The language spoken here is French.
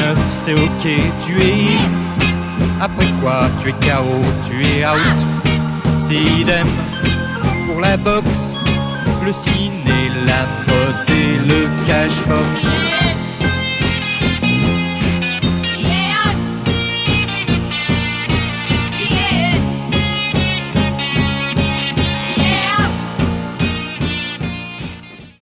9, c'est ok, tu es in. Après quoi, tu es KO, tu es out. C'est idem pour la boxe, le ciné, la